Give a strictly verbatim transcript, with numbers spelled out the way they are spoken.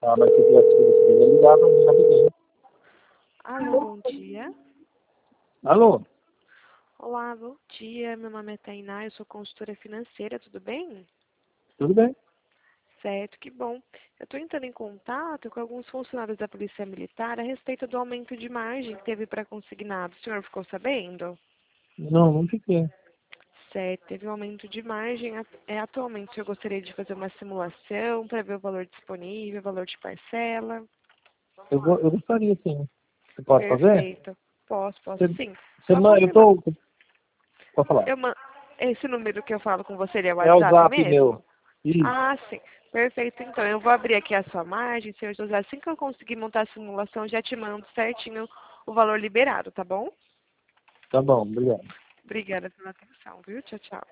Ah, mas se tivesse segunda-feira, ligar pra mim rapidinho. Alô, bom dia. Alô? Olá, bom dia. Meu nome é Tainá, eu sou consultora financeira, tudo bem? Tudo bem? Certo, que bom. Eu estou entrando em contato com alguns funcionários da Polícia Militar a respeito do aumento de margem que teve para consignado. O senhor ficou sabendo? Não, não fiquei. Certo, teve um aumento de margem. A- É, atualmente, o senhor gostaria de fazer uma simulação para ver o valor disponível, o valor de parcela? Eu, vou, eu gostaria, sim. Você pode fazer? Perfeito. Posso, posso Você, sim. você, Só ma- eu confirma. tô... Pode falar. Eu man... Esse número que eu falo com você ele é o É o WhatsApp zap meu. mesmo? Isso. Ah, sim. Perfeito. Então, eu vou abrir aqui a sua margem, senhor José. Assim que eu conseguir montar a simulação, já te mando certinho o valor liberado, tá bom? Tá bom, obrigado. Obrigada pela atenção, viu? Tchau, tchau.